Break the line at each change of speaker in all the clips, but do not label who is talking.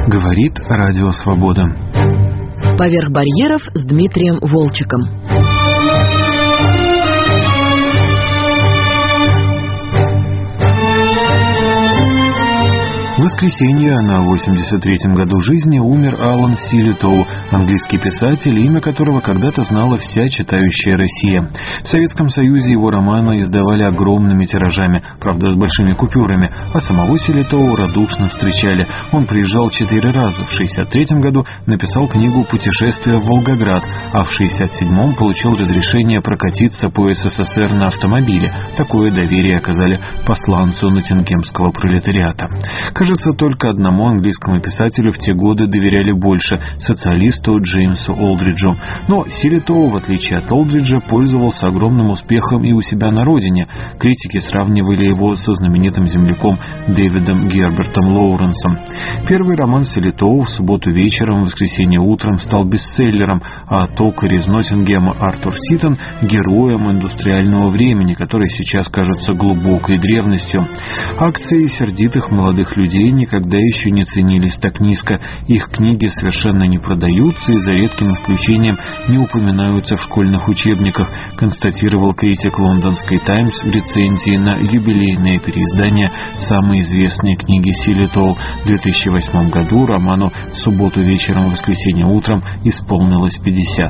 Говорит Радио Свобода.
«Поверх барьеров» с Дмитрием Волчеком.
В воскресенье на 83-м году жизни умер Алан Силитоу, английский писатель, имя которого когда-то знала вся читающая Россия. В Советском Союзе его романы издавали огромными тиражами, правда, с большими купюрами, а самого Силитоу радушно встречали. Он приезжал 4 раза. В 63-м году написал книгу «Путешествие в Волгоград», а в 67-м получил разрешение прокатиться по СССР на автомобиле. Такое доверие оказали посланцу ноттингемского пролетариата. Кажется, только одному английскому писателю в те годы доверяли больше – социалисту Джеймсу Олдриджу. Но Силитоу, в отличие от Олдриджа, пользовался огромным успехом и у себя на родине. Критики сравнивали его со знаменитым земляком Дэвидом Гербертом Лоуренсом. Первый роман Силитоу «В субботу вечером, в воскресенье утром» стал бестселлером, а токарь из Ноттингема Артур Ситон – героем индустриального времени, которое сейчас кажется глубокой древностью. Акции сердитых молодых людей никогда еще не ценились так низко. Их книги совершенно не продаются и за редким исключением не упоминаются в школьных учебниках, констатировал критик лондонской «Таймс» в рецензии на юбилейное переиздание самой известной книги Силитоу. В 2008 году роману «В субботу вечером, в воскресенье утром» исполнилось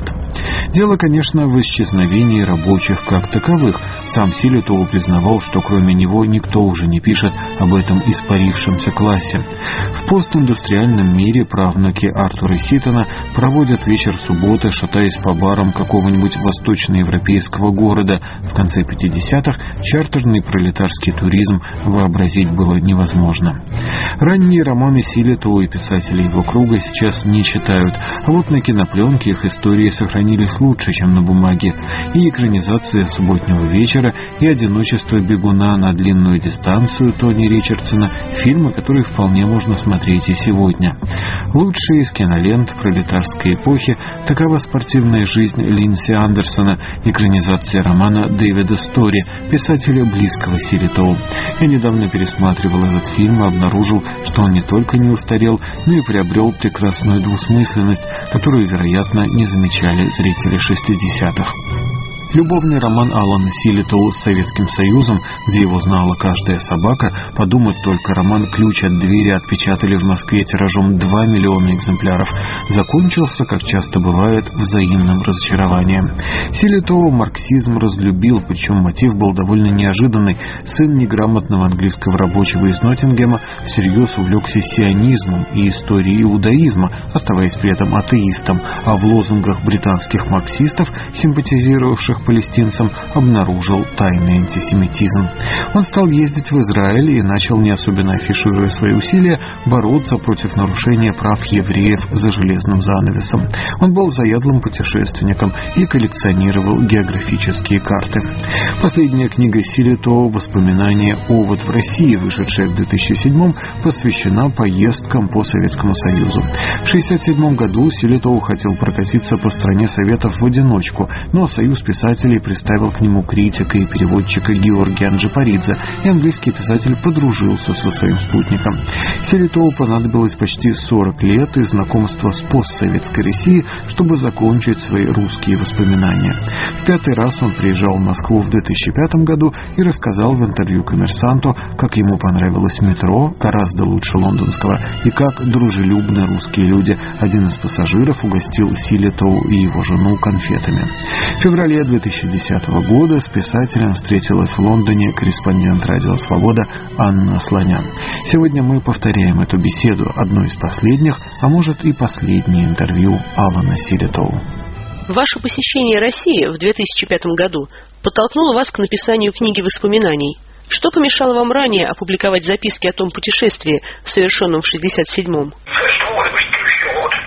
50. Дело, конечно, в исчезновении рабочих как таковых. Сам Силитоу признавал, что кроме него никто уже не пишет об этом испарившемся классе. В постиндустриальном мире правнуки Артура Ситона проводят вечер субботы, шатаясь по барам какого-нибудь восточноевропейского города. В конце 50-х чартерный пролетарский туризм вообразить было невозможно. Ранние романы Силитоу и писателей его круга сейчас не читают, а вот на кинопленке их истории сохранились лучше, чем на бумаге. И экранизация «Субботнего вечера», и «Одиночество бегуна на длинную дистанцию» Тони Ричардсона — фильмы, которые вполне можно смотреть и сегодня. Лучшие из кинолент пролетарской эпохи — такова «Спортивная жизнь» Линдси Андерсона, экранизация романа Дэвида Стори, писателя близкого Силитоу. Я недавно пересматривал этот фильм и обнаружил, что он не только не устарел, но и приобрел прекрасную двусмысленность, которую, вероятно, не замечали зрители 60-х. Любовный роман Алана Силитоу с Советским Союзом, где его знала каждая собака, подумать только, роман «Ключ от двери» отпечатали в Москве тиражом 2 миллиона экземпляров, закончился, как часто бывает, взаимным разочарованием. Силитоу марксизм разлюбил, причем мотив был довольно неожиданный. Сын неграмотного английского рабочего из Ноттингема всерьез увлекся сионизмом и историей иудаизма, оставаясь при этом атеистом, а в лозунгах британских марксистов, симпатизировавших палестинцам, обнаружил тайный антисемитизм. Он стал ездить в Израиль и начал, не особенно афишируя свои усилия, бороться против нарушения прав евреев за железным занавесом. Он был заядлым путешественником и коллекционировал географические карты. Последняя книга Силитоу «Воспоминания «Овод в России», вышедшая в 2007-м, посвящена поездкам по Советскому Союзу. В 1967 году Силитоу хотел прокатиться по стране Советов в одиночку, но Союз писателей приставил к нему критика и переводчика Георгия Анджипаридзе, и английский писатель подружился со своим спутником. Силитоу понадобилось почти 40 лет и знакомство с постсоветской Россией, чтобы закончить свои русские воспоминания. В 5-й раз он приезжал в Москву в 2005 году и рассказал в интервью «Коммерсанту», как ему понравилось метро, гораздо лучше лондонского, и как дружелюбны русские люди. Один из пассажиров угостил Силитоу и его жену конфетами. В феврале 2010 года с писателем встретилась в Лондоне корреспондент «Радио Свобода» Анна Слонян. Сегодня мы повторяем эту беседу, одно из последних, а может и последнее интервью Алана Силитоу.
Ваше посещение России в 2005 году подтолкнуло вас к написанию книги воспоминаний. Что помешало вам ранее опубликовать записки о том путешествии, совершенном в 67-м?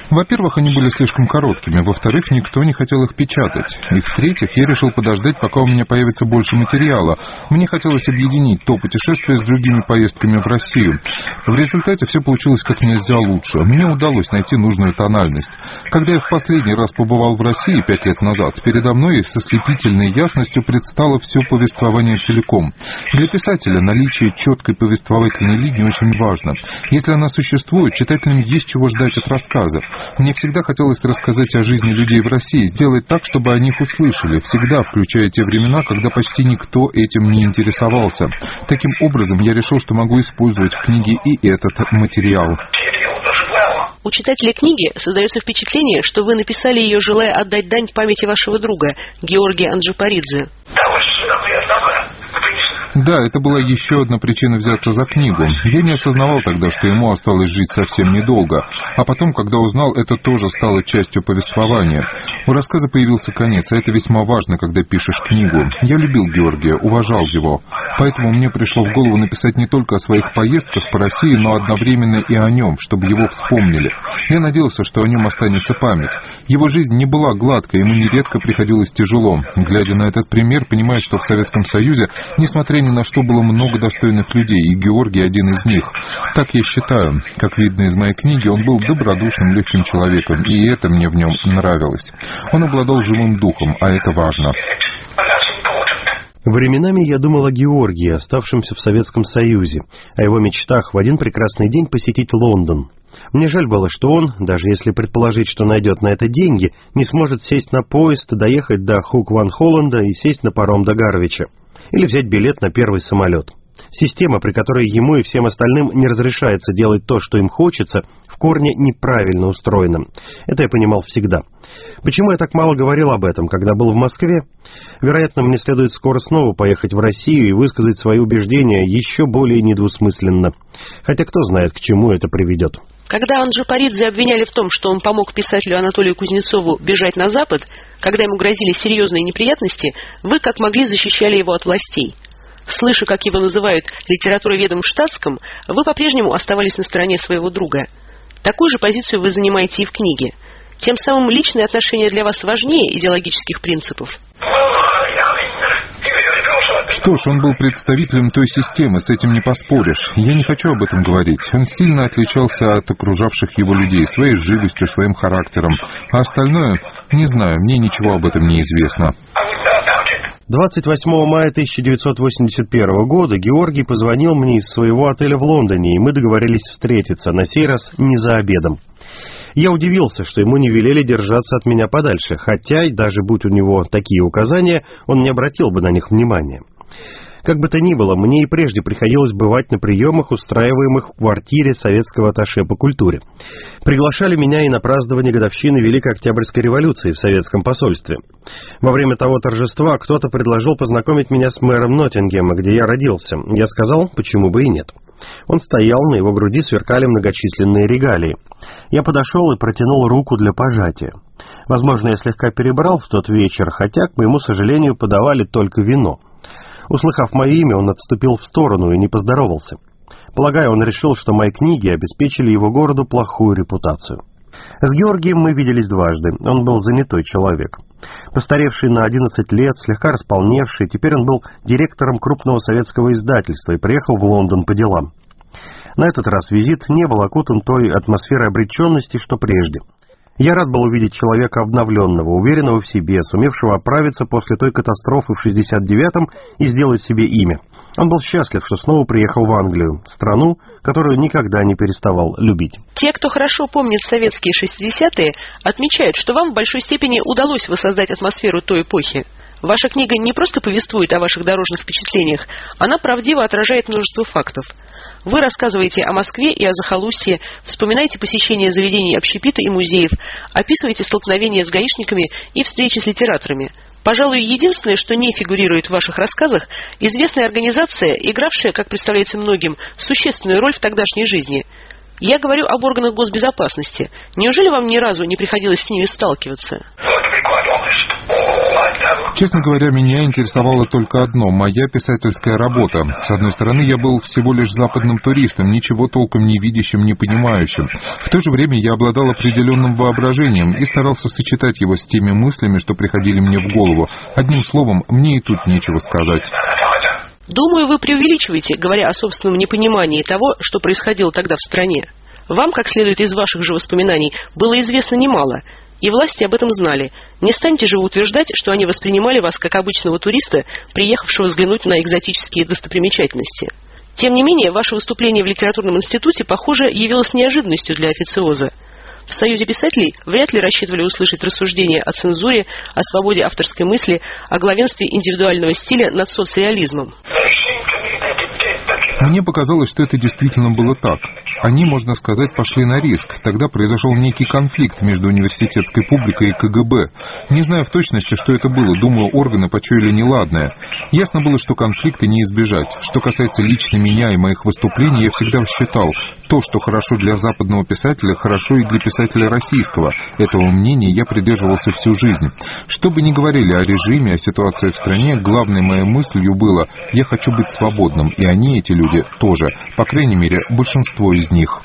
Во-первых, они были слишком короткими, во-вторых, никто не хотел их печатать, и в-третьих, я решил подождать, пока у меня появится больше материала. Мне хотелось объединить то путешествие с другими поездками в Россию. В результате все получилось как нельзя лучше. Мне удалось найти нужную тональность. Когда я в последний раз побывал в России 5 лет назад, передо мной со слепительной ясностью предстало все повествование целиком. Для писателя наличие четкой повествовательной линии очень важно. Если она существует, читателям есть чего ждать от рассказов. Мне всегда хотелось рассказать о жизни людей в России, сделать так, чтобы они их услышали, всегда включая те времена, когда почти никто этим не интересовался. Таким образом, я решил, что могу использовать в книге и этот материал.
У читателя книги создается впечатление, что вы написали ее, желая отдать дань памяти вашего друга, Георгия Анджапаридзе.
Да, это была еще одна причина взяться за книгу. Я не осознавал тогда, что ему осталось жить совсем недолго. А потом, когда узнал, это тоже стало частью повествования. У рассказа появился конец, а это весьма важно, когда пишешь книгу. Я любил Георгия, уважал его. Поэтому мне пришло в голову написать не только о своих поездках по России, но одновременно и о нем, чтобы его вспомнили. Я надеялся, что о нем останется память. Его жизнь не была гладкой, ему нередко приходилось тяжело. Глядя на этот пример, понимаю, что в Советском Союзе, несмотря ни на что, было много достойных людей, и Георгий один из них. Так я считаю. Как видно из моей книги, он был добродушным, легким человеком, и это мне в нем нравилось. Он обладал живым духом, а это важно.
Временами я думал о Георгии, оставшемся в Советском Союзе, о его мечтах в один прекрасный день посетить Лондон. Мне жаль было, что он, даже если предположить, что найдет на это деньги, не сможет сесть на поезд, доехать до Хук-Ван-Холланда и сесть на паром до Гарвича. Или взять билет на первый самолет. Система, при которой ему и всем остальным не разрешается делать то, что им хочется, в корне неправильно устроена. Это я понимал всегда. Почему я так мало говорил об этом, когда был в Москве? Вероятно, мне следует скоро снова поехать в Россию и высказать свои убеждения еще более недвусмысленно. Хотя кто знает, к чему это приведет.
Когда Анджапаридзе обвиняли в том, что он помог писателю Анатолию Кузнецову бежать на Запад, когда ему грозили серьезные неприятности, вы как могли защищали его от властей. Слыша, как его называют литературоведом в штатском, вы по-прежнему оставались на стороне своего друга. Такую же позицию вы занимаете и в книге. Тем самым личные отношения для вас важнее идеологических принципов.
Что ж, он был представителем той системы, с этим не поспоришь. Я не хочу об этом говорить. Он сильно отличался от окружавших его людей, своей живостью, своим характером. А остальное, не знаю, мне ничего об этом не известно.
28 мая 1981 года Георгий позвонил мне из своего отеля в Лондоне, и мы договорились встретиться, на сей раз не за обедом. Я удивился, что ему не велели держаться от меня подальше, хотя, даже будь у него такие указания, он не обратил бы на них внимания. Как бы то ни было, мне и прежде приходилось бывать на приемах, устраиваемых в квартире советского атташе по культуре. Приглашали меня и на празднование годовщины Великой Октябрьской революции в советском посольстве. Во время того торжества кто-то предложил познакомить меня с мэром Ноттингема, где я родился. Я сказал, почему бы и нет. Он стоял, на его груди сверкали многочисленные регалии. Я подошел и протянул руку для пожатия. Возможно, я слегка перебрал в тот вечер, хотя, к моему сожалению, подавали только вино. Услыхав мое имя, он отступил в сторону и не поздоровался. Полагаю, он решил, что мои книги обеспечили его городу плохую репутацию. С Георгием мы виделись дважды. Он был занятой человек. Постаревший на 11 лет, слегка располневший, теперь он был директором крупного советского издательства и приехал в Лондон по делам. На этот раз визит не был окутан той атмосферой обреченности, что прежде. Я рад был увидеть человека обновленного, уверенного в себе, сумевшего оправиться после той катастрофы в 69-м и сделать себе имя. Он был счастлив, что снова приехал в Англию, страну, которую никогда не переставал любить.
Те, кто хорошо помнит советские 60-е, отмечают, что вам в большой степени удалось воссоздать атмосферу той эпохи. Ваша книга не просто повествует о ваших дорожных впечатлениях, она правдиво отражает множество фактов. Вы рассказываете о Москве и о захолустье, вспоминаете посещение заведений общепита и музеев, описываете столкновения с гаишниками и встречи с литераторами. Пожалуй, единственное, что не фигурирует в ваших рассказах, известная организация, игравшая, как представляется многим, существенную роль в тогдашней жизни. Я говорю об органах госбезопасности. Неужели вам ни разу не приходилось с ними сталкиваться?
Честно говоря, меня интересовало только одно — моя писательская работа. С одной стороны, я был всего лишь западным туристом, ничего толком не видящим, не понимающим. В то же время я обладал определенным воображением и старался сочетать его с теми мыслями, что приходили мне в голову. Одним словом, мне и тут нечего сказать.
Думаю, вы преувеличиваете, говоря о собственном непонимании того, что происходило тогда в стране. Вам, как следует из ваших же воспоминаний, было известно немало, и власти об этом знали. Не станете же вы утверждать, что они воспринимали вас как обычного туриста, приехавшего взглянуть на экзотические достопримечательности. Тем не менее, ваше выступление в литературном институте, похоже, явилось неожиданностью для официоза. В Союзе писателей вряд ли рассчитывали услышать рассуждения о цензуре, о свободе авторской мысли, о главенстве индивидуального стиля над соцреализмом.
Мне показалось, что это действительно было так. Они, можно сказать, пошли на риск. Тогда произошел некий конфликт между университетской публикой и КГБ. Не знаю в точности, что это было. Думаю, органы почуяли неладное. Ясно было, что конфликта не избежать. Что касается лично меня и моих выступлений, я всегда считал, то, что хорошо для западного писателя, хорошо и для писателя российского. Этого мнения я придерживался всю жизнь. Что бы ни говорили о режиме, о ситуации в стране, главной моей мыслью было: я хочу быть свободным. И они, эти люди, тоже. По крайней мере, большинство из них.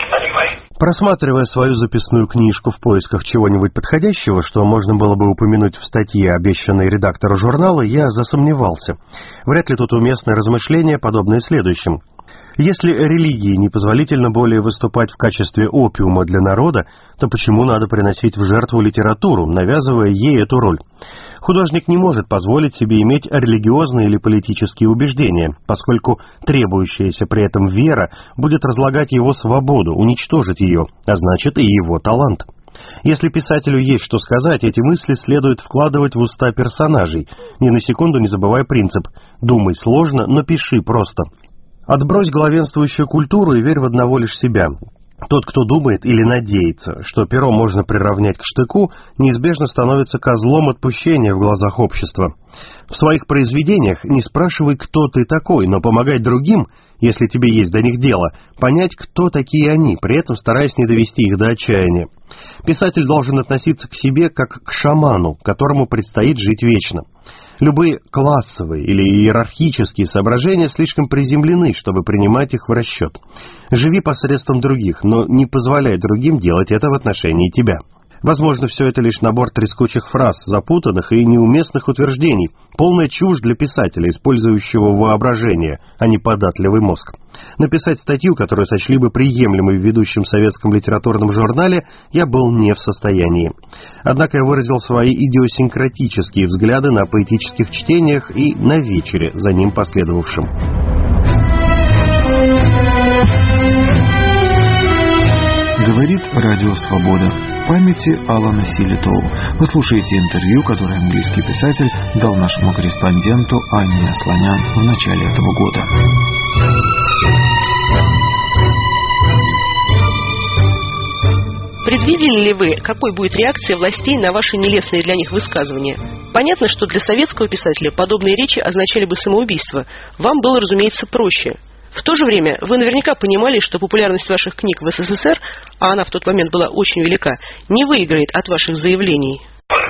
Просматривая свою записную книжку в поисках чего-нибудь подходящего, что можно было бы упомянуть в статье, обещанной редактору журнала, я засомневался. Вряд ли тут уместное размышление, подобное следующим. Если религии непозволительно более выступать в качестве опиума для народа, то почему надо приносить в жертву литературу, навязывая ей эту роль? Художник не может позволить себе иметь религиозные или политические убеждения, поскольку требующаяся при этом вера будет разлагать его свободу, уничтожить ее, а значит и его талант. Если писателю есть что сказать, эти мысли следует вкладывать в уста персонажей, ни на секунду не забывая принцип «думай сложно, но пиши просто». Отбрось главенствующую культуру и верь в одного лишь себя. Тот, кто думает или надеется, что перо можно приравнять к штыку, неизбежно становится козлом отпущения в глазах общества. В своих произведениях не спрашивай, кто ты такой, но помогай другим, если тебе есть до них дело, понять, кто такие они, при этом стараясь не довести их до отчаяния. Писатель должен относиться к себе как к шаману, которому предстоит жить вечно. Любые классовые или иерархические соображения слишком приземлены, чтобы принимать их в расчет. Живи посредством других, но не позволяй другим делать это в отношении тебя. Возможно, все это лишь набор трескучих фраз, запутанных и неуместных утверждений, полная чушь для писателя, использующего воображение, а не податливый мозг. Написать статью, которую сочли бы приемлемой в ведущем советском литературном журнале, я был не в состоянии. Однако я выразил свои идиосинкратические взгляды на поэтических чтениях и на вечере, за ним последовавшем.
Говорит Радио Свобода. Памяти Алана Силитоу. Вы слушаете интервью, которое английский писатель дал нашему корреспонденту Анне Асланян в начале этого года.
Предвидели ли вы, какой будет реакция властей на ваши нелестные для них высказывания? Понятно, что для советского писателя подобные речи означали бы самоубийство. Вам было, разумеется, проще. В то же время вы наверняка понимали, что популярность ваших книг в СССР, а она в тот момент была очень велика, не выиграет от ваших заявлений.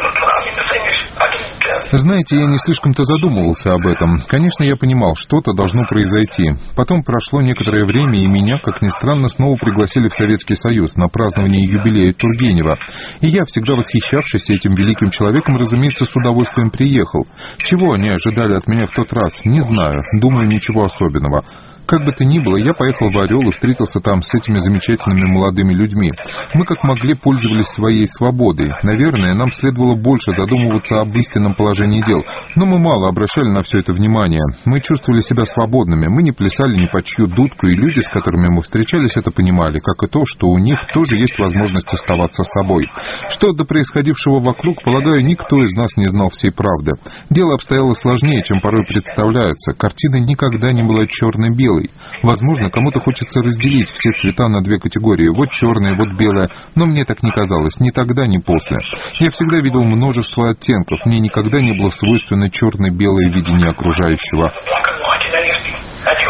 Знаете, я не слишком-то задумывался об этом. Конечно, я понимал, что-то должно произойти. Потом прошло некоторое время, и меня, как ни странно, снова пригласили в Советский Союз на празднование юбилея Тургенева. И я, всегда восхищавшийся этим великим человеком, разумеется, с удовольствием приехал. Чего они ожидали от меня в тот раз, не знаю. Думаю, ничего особенного. Как бы то ни было, я поехал в Орел и встретился там с этими замечательными молодыми людьми. Мы как могли пользовались своей свободой. Наверное, нам следовало больше задумываться об истинном положении дел. Но мы мало обращали на все это внимание. Мы чувствовали себя свободными. Мы не плясали ни под чью дудку, и люди, с которыми мы встречались, это понимали, как и то, что у них тоже есть возможность оставаться собой. Что до происходившего вокруг, полагаю, никто из нас не знал всей правды. Дело обстояло сложнее, чем порой представляется. Картина никогда не была черно-белой. Возможно, кому-то хочется разделить все цвета на две категории. Вот черное, вот белое. Но мне так не казалось, ни тогда, ни после. Я всегда видел множество оттенков. Мне никогда не было свойственно черно-белое видение окружающего.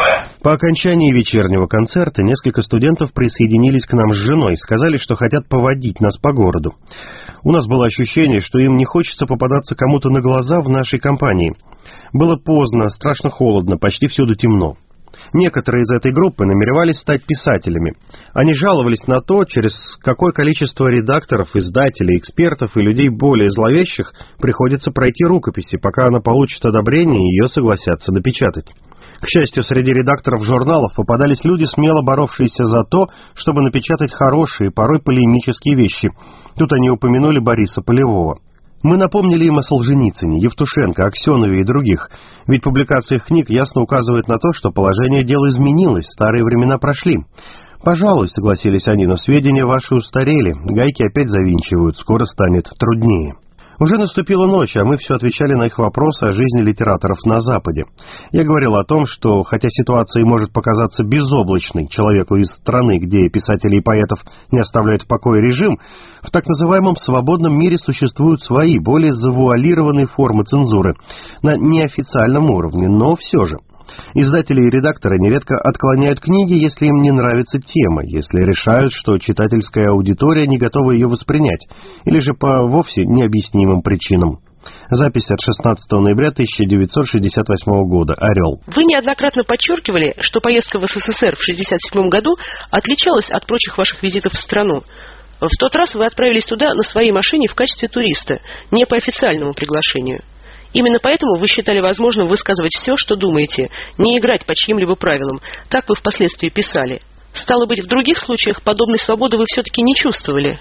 По окончании вечернего концерта несколько студентов присоединились к нам с женой, сказали, что хотят поводить нас по городу. У нас было ощущение, что им не хочется попадаться кому-то на глаза в нашей компании. Было поздно, страшно холодно, почти всюду темно. Некоторые из этой группы намеревались стать писателями. Они жаловались на то, через какое количество редакторов, издателей, экспертов и людей более зловещих приходится пройти рукописи, пока она получит одобрение и ее согласятся напечатать. К счастью, среди редакторов журналов попадались люди, смело боровшиеся за то, чтобы напечатать хорошие, порой полемические вещи. Тут они упомянули Бориса Полевого. Мы напомнили им о Солженицыне, Евтушенко, Аксенове и других, ведь публикация их книг ясно указывает на то, что положение дела изменилось, старые времена прошли. «Пожалуй», — согласились они, — «но сведения ваши устарели, гайки опять завинчивают, скоро станет труднее». Уже наступила ночь, а мы все отвечали на их вопросы о жизни литераторов на Западе. Я говорил о том, что, хотя ситуация может показаться безоблачной человеку из страны, где писателей и поэтов не оставляет в покое режим, в так называемом свободном мире существуют свои, более завуалированные формы цензуры, на неофициальном уровне, но все же. Издатели и редакторы нередко отклоняют книги, если им не нравится тема, если решают, что читательская аудитория не готова ее воспринять, или же по вовсе необъяснимым причинам. Запись от 16 ноября 1968 года. «Орел».
Вы неоднократно подчеркивали, что поездка в СССР в 1967 году отличалась от прочих ваших визитов в страну. В тот раз вы отправились туда на своей машине в качестве туриста, не по официальному приглашению. Именно поэтому вы считали возможным высказывать все, что думаете, не играть по чьим-либо правилам. Так вы впоследствии писали. Стало быть, в других случаях подобной свободы вы все-таки не чувствовали?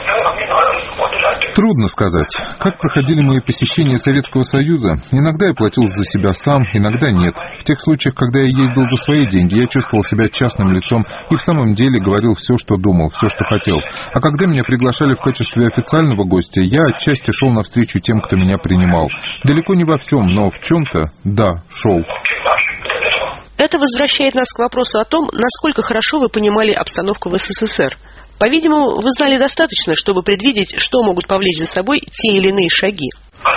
Трудно сказать. Как проходили мои посещения Советского Союза, иногда я платил за себя сам, иногда нет. В тех случаях, когда я ездил за свои деньги, я чувствовал себя частным лицом и в самом деле говорил все, что думал, все, что хотел. А когда меня приглашали в качестве официального гостя, я отчасти шел навстречу тем, кто меня принимал. Далеко не во всем, но в чем-то, да, шел.
Это возвращает нас к вопросу о том, насколько хорошо вы понимали обстановку в СССР. По-видимому, вы знали достаточно, чтобы предвидеть, что могут повлечь за собой те или иные шаги.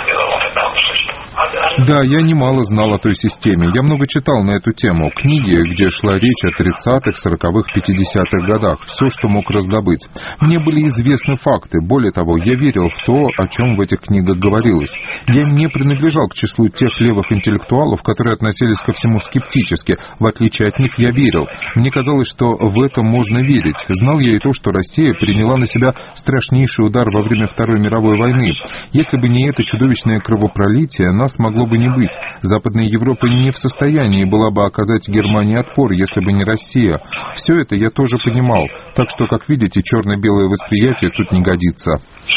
Да, я немало знал о той системе. Я много читал на эту тему. Книги, где шла речь о 30-х, 40-х, 50-х годах. Все, что мог раздобыть. Мне были известны факты. Более того, я верил в то, о чем в этих книгах говорилось. Я не принадлежал к числу тех левых интеллектуалов, которые относились ко всему скептически. В отличие от них, я верил. Мне казалось, что в это можно верить. Знал я и то, что Россия приняла на себя страшнейший удар во время Второй мировой войны. Если бы не это чудовищное кровопролитие, нас могло бы не быть. Западная Европа не в состоянии была бы оказать Германии отпор, если бы не Россия. Все это я тоже понимал. Так что, как видите, черно-белое восприятие тут не годится.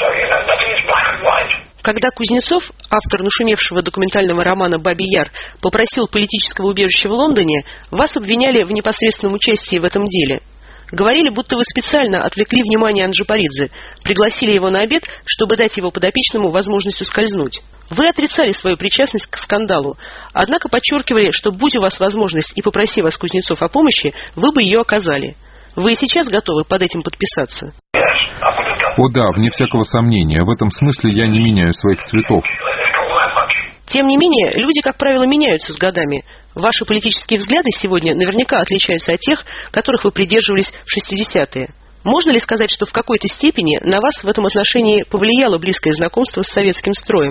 Когда Кузнецов, автор нашумевшего документального романа «Бабий Яр», попросил политического убежища в Лондоне, вас обвиняли в непосредственном участии в этом деле. Говорили, будто вы специально отвлекли внимание Анджапаридзе, пригласили его на обед, чтобы дать его подопечному возможность ускользнуть. Вы отрицали свою причастность к скандалу, однако подчеркивали, что будь у вас возможность и попроси вас Кузнецов о помощи, вы бы ее оказали. Вы и сейчас готовы под этим подписаться?
О да, вне всякого сомнения. В этом смысле я не меняю своих цветов.
Тем не менее, люди, как правило, меняются с годами. Ваши политические взгляды сегодня наверняка отличаются от тех, которых вы придерживались в 60-е. Можно ли сказать, что в какой-то степени на вас в этом отношении повлияло близкое знакомство с советским строем?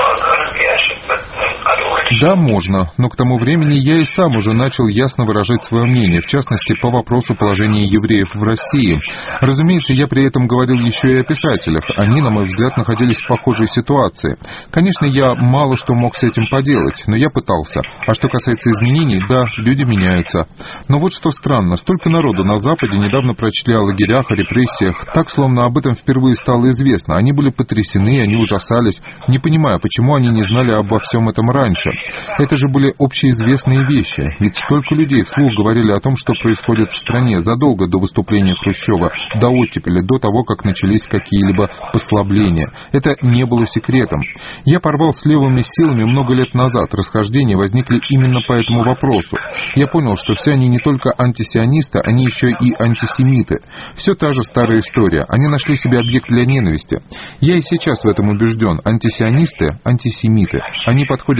Да, можно, но к тому времени я и сам уже начал ясно выражать свое мнение, в частности, по вопросу положения евреев в России. Разумеется, я при этом говорил еще и о писателях. Они, на мой взгляд, находились в похожей ситуации. Конечно, я мало что мог с этим поделать, но я пытался. А что касается изменений, да, люди меняются. Но вот что странно, столько народу на Западе недавно прочли о лагерях, о репрессиях, так, словно об этом впервые стало известно. Они были потрясены, они ужасались, не понимая, почему они не знали обо всем этом раньше. Это же были общеизвестные вещи, ведь столько людей вслух говорили о том, что происходит в стране задолго до выступления Хрущева, до оттепели, до того, как начались какие-либо послабления. Это не было секретом. Я порвал с левыми силами много лет назад, расхождения возникли именно по этому вопросу. Я понял, что все они не только антисионисты, они еще и антисемиты. Все та же старая история, они нашли себе объект для ненависти. Я и сейчас в этом убежден, антисионисты, антисемиты, они подходят к евреям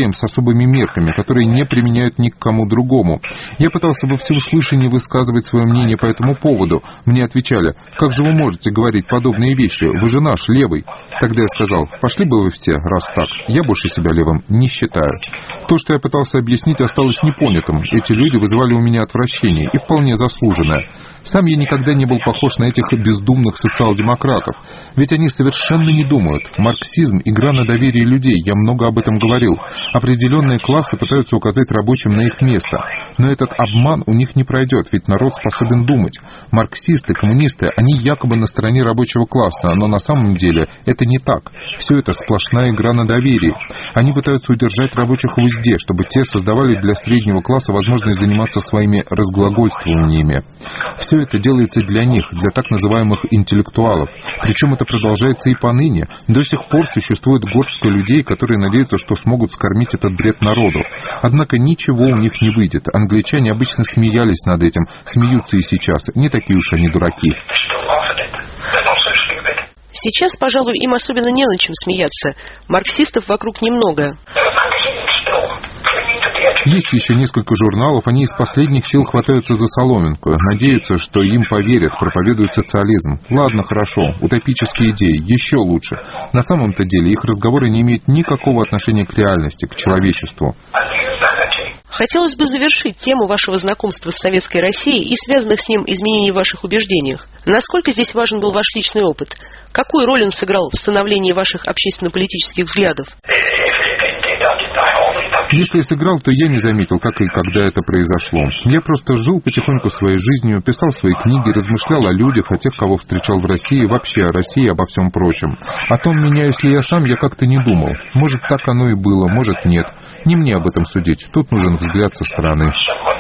евреям с особыми мерками, которые не применяют ни к кому другому. Я пытался во всеуслышание высказывать свое мнение по этому поводу. Мне отвечали: как же вы можете говорить подобные вещи? Вы же наш левый. Тогда я сказал: пошли бы вы все, раз так. Я больше себя левым не считаю. То, что я пытался объяснить, осталось непонятым. Эти люди вызывали у меня отвращение, и вполне заслуженное. Сам я никогда не был похож на этих бездумных социал-демократов. Ведь они совершенно не думают. Марксизм — игра на доверие людей, я много об этом говорил. Определенные классы пытаются указать рабочим на их место. Но этот обман у них не пройдет, ведь народ способен думать. Марксисты, коммунисты, они якобы на стороне рабочего класса, но на самом деле это не так. Все это сплошная игра на доверие. Они пытаются удержать рабочих в узде, чтобы те создавали для среднего класса возможность заниматься своими разглагольствованиями. Все это делается для них, для так называемых интеллектуалов. Причем это продолжается и поныне. До сих пор существует горстка людей, которые надеются, что смогут скормить этот бред народу. Однако ничего у них не выйдет. Англичане обычно смеялись над этим, смеются и сейчас. Не такие уж они дураки.
Сейчас, пожалуй, им особенно не над чем смеяться. Марксистов вокруг немного.
Есть еще несколько журналов, они из последних сил хватаются за соломинку, надеются, что им поверят, проповедуют социализм. Ладно, хорошо, утопические идеи, еще лучше. На самом-то деле их разговоры не имеют никакого отношения к реальности, к человечеству.
Хотелось бы завершить тему вашего знакомства с Советской Россией и связанных с ним изменений в ваших убеждениях. Насколько здесь важен был ваш личный опыт? Какую роль он сыграл в становлении ваших общественно-политических взглядов?
Если и сыграл, то я не заметил, как и когда это произошло. Я просто жил потихоньку своей жизнью, писал свои книги, размышлял о людях, о тех, кого встречал в России, вообще о России, обо всем прочем. О том, меняюсь ли я сам, я как-то не думал. Может, так оно и было, может, нет. Не мне об этом судить. Тут нужен взгляд со стороны.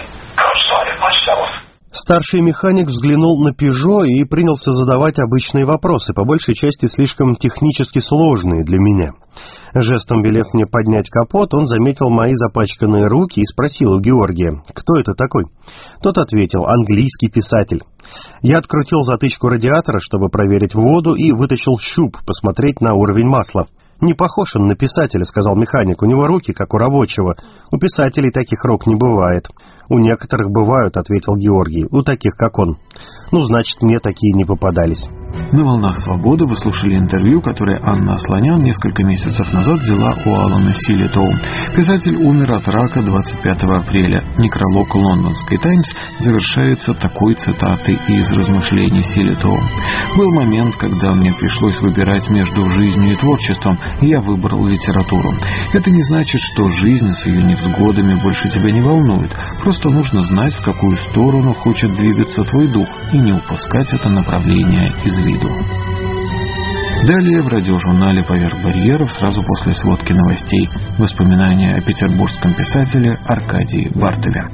Старший механик взглянул на «Пежо» и принялся задавать обычные вопросы, по большей части слишком технически сложные для меня. Жестом велев мне поднять капот, он заметил мои запачканные руки и спросил у Георгия: «Кто это такой?» Тот ответил: «Английский писатель». Я открутил затычку радиатора, чтобы проверить воду, и вытащил щуп, посмотреть на уровень масла. «Не похож он на писателя», — сказал механик. «У него руки, как у рабочего. У писателей таких рук не бывает». «У некоторых бывают», — ответил Георгий. «У таких, как он». «Ну, значит, мне такие не попадались».
На «Волнах свободы» вы слушали интервью, которое Анна Асланян несколько месяцев назад взяла у Алана Силитоу. Писатель умер от рака 25 апреля. Некролог лондонской «Таймс» завершается такой цитатой из размышлений Силитоу. «Был момент, когда мне пришлось выбирать между жизнью и творчеством, и я выбрал литературу. Это не значит, что жизнь с ее невзгодами больше тебя не волнует. Просто нужно знать, в какую сторону хочет двигаться твой дух, и не упускать это направление из виду». Далее в радиожурнале «Поверх барьеров» сразу после сводки новостей воспоминания о петербургском писателе Аркадии Бартове.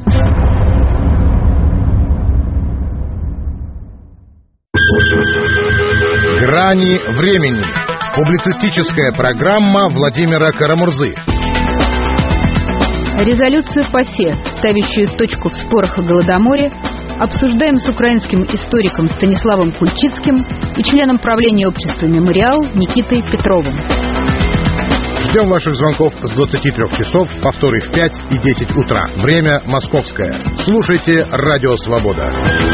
«Грани времени». Публицистическая программа Владимира Карамурзы.
Резолюцию ПАСЕ, ставящую точку в спорах о Голодоморе, обсуждаем с украинским историком Станиславом Кульчицким и членом правления общества «Мемориал» Никитой Петровым.
Ждем ваших звонков с 23 часов, повторы в 5 и 10 утра. Время московское. Слушайте «Радио Свобода».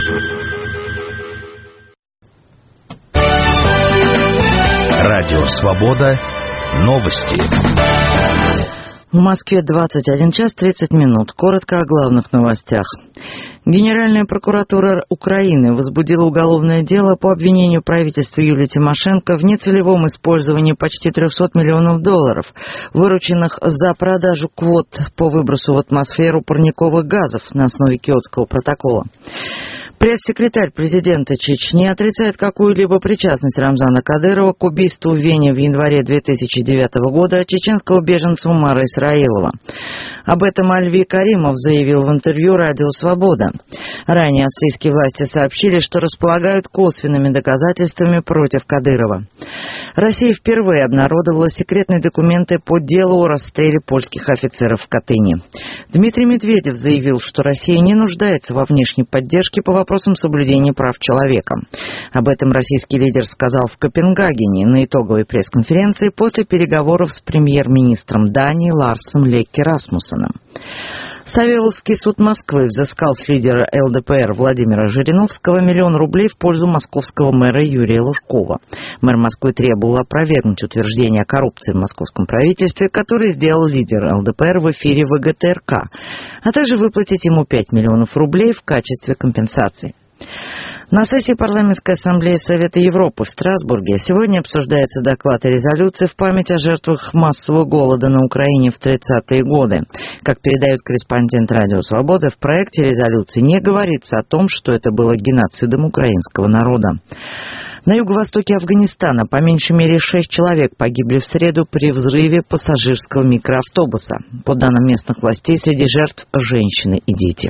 Радио «Свобода». Новости.
В Москве 21 час 30 минут. Коротко о главных новостях. Генеральная прокуратура Украины возбудила уголовное дело по обвинению правительства Юлии Тимошенко в нецелевом использовании почти $300 миллионов, вырученных за продажу квот по выбросу в атмосферу парниковых газов на основе Киотского протокола. Пресс-секретарь президента Чечни отрицает какую-либо причастность Рамзана Кадырова к убийству в Вене в январе 2009 года чеченского беженца Умара Исраилова. Об этом Альви Каримов заявил в интервью «Радио Свобода». Ранее австрийские власти сообщили, что располагают косвенными доказательствами против Кадырова. Россия впервые обнародовала секретные документы по делу о расстреле польских офицеров в Катыни. Дмитрий Медведев заявил, что Россия не нуждается во внешней поддержке по вопросам соблюдения прав человека. Об этом российский лидер сказал в Копенгагене на итоговой пресс-конференции после переговоров с премьер-министром Дании Ларсом Лекке Расмуссеном. Савеловский суд Москвы взыскал с лидера ЛДПР Владимира Жириновского 1 миллион рублей в пользу московского мэра Юрия Лужкова. Мэр Москвы требовал опровергнуть утверждение о коррупции в московском правительстве, которое сделал лидер ЛДПР в эфире ВГТРК, а также выплатить ему 5 миллионов рублей в качестве компенсации. На сессии Парламентской ассамблеи Совета Европы в Страсбурге сегодня обсуждается доклад и резолюция в память о жертвах массового голода на Украине в 30-е годы. Как передает корреспондент Радио Свобода, в проекте резолюции не говорится о том, что это было геноцидом украинского народа. На юго-востоке Афганистана по меньшей мере 6 человек погибли в среду при взрыве пассажирского микроавтобуса. По данным местных властей, среди жертв женщины и дети.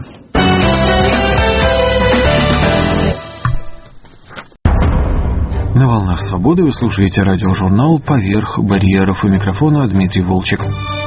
На волнах свободы вы слушаете радиожурнал «Поверх барьеров», у микрофона Дмитрий Волчек.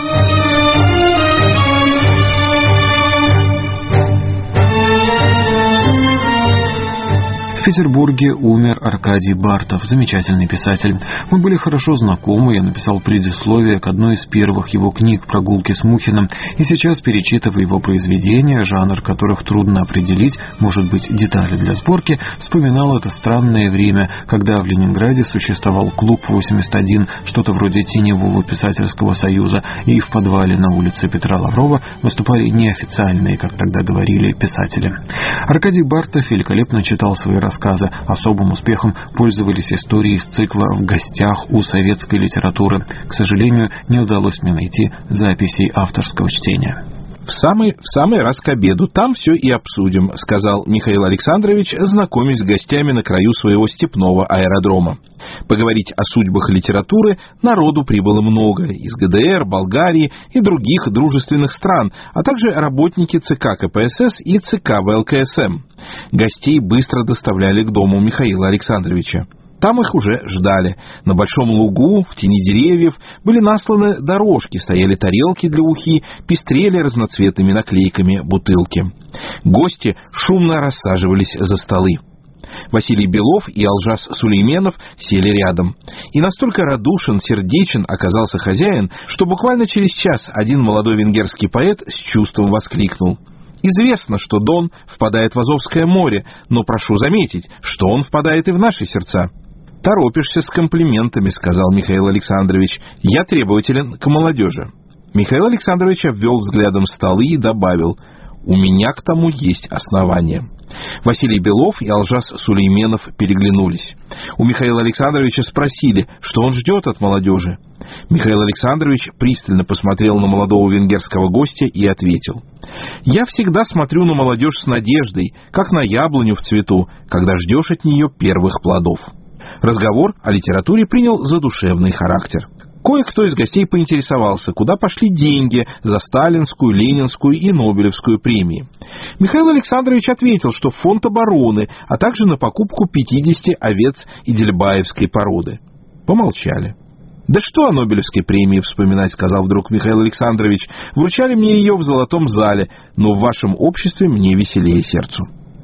В Петербурге умер Аркадий Бартов, замечательный писатель. Мы были хорошо знакомы, я написал предисловие к одной из первых его книг «Прогулки с Мухиным», и сейчас, перечитывая его произведения, жанр которых трудно определить, может быть, детали для сборки, вспоминал это странное время, когда в Ленинграде существовал клуб 81, что-то вроде теневого писательского союза, и в подвале на улице Петра Лаврова выступали неофициальные, как тогда говорили, писатели. Аркадий Бартов великолепно читал свои рассказы. Особым успехом пользовались истории из цикла «В гостях у советской литературы». К сожалению, не удалось мне найти записей авторского чтения.
В самый раз к обеду. Там все и обсудим», — сказал Михаил Александрович, знакомясь с гостями на краю своего степного аэродрома. Поговорить о судьбах литературы народу прибыло много. Из ГДР, Болгарии и других дружественных стран, а также работники ЦК КПСС и ЦК ВЛКСМ. Гостей быстро доставляли к дому Михаила Александровича. Там их уже ждали. На большом лугу, в тени деревьев, были насланы дорожки, стояли тарелки для ухи, пестрели разноцветными наклейками бутылки. Гости шумно рассаживались за столы. Василий Белов и Алжас Сулейменов сели рядом. И настолько радушен, сердечен оказался хозяин, что буквально через час один молодой венгерский поэт с чувством воскликнул: «Известно, что Дон впадает в Азовское море, но прошу заметить, что он впадает и в наши сердца». «Торопишься с комплиментами», — сказал Михаил Александрович. «Я требователен к молодежи». Михаил Александрович обвел взглядом столы и добавил: «У меня к тому есть основания». Василий Белов и Алжас Сулейменов переглянулись. У Михаила Александровича спросили, что он ждет от молодежи. Михаил Александрович пристально посмотрел на молодого венгерского гостя и ответил: «Я всегда смотрю на молодежь с надеждой, как на яблоню в цвету, когда ждешь от нее первых плодов». Разговор о литературе принял задушевный характер. Кое-кто из гостей поинтересовался, куда пошли деньги за сталинскую, ленинскую и нобелевскую премии. Михаил Александрович ответил, что в фонд обороны, а также на покупку 50 овец идельбаевской породы. Помолчали. «Да что о нобелевской премии вспоминать», — сказал вдруг Михаил Александрович. «Вручали мне ее в золотом зале, но в вашем обществе мне веселее сердцу».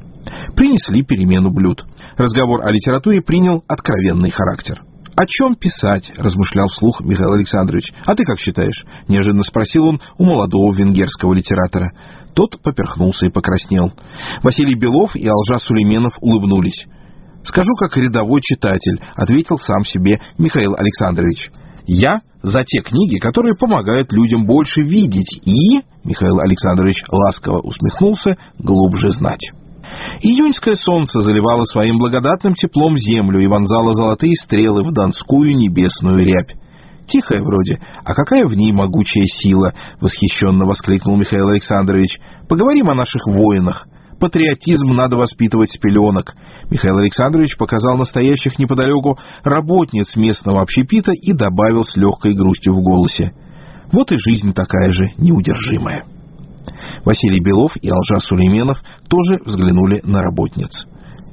Принесли перемену блюд. Разговор о литературе принял откровенный характер. «О чем писать?» — размышлял вслух Михаил Александрович. «А ты как считаешь?» — неожиданно спросил он у молодого венгерского литератора. Тот поперхнулся и покраснел. Василий Белов и Алжас Сулейменов улыбнулись. «Скажу, как рядовой читатель», — ответил сам себе Михаил Александрович. «Я за те книги, которые помогают людям больше видеть и...» — Михаил Александрович ласково усмехнулся, — «глубже знать». Июньское солнце заливало своим благодатным теплом землю и вонзало золотые стрелы в донскую небесную рябь. «Тихая вроде, а какая в ней могучая сила!» — восхищенно воскликнул Михаил Александрович. «Поговорим о наших воинах. Патриотизм надо воспитывать с пеленок». Михаил Александрович показал настоящих неподалеку работниц местного общепита и добавил с легкой грустью в голосе: «Вот и жизнь такая же неудержимая». Василий Белов и Алжас Сулейменов тоже взглянули на работниц.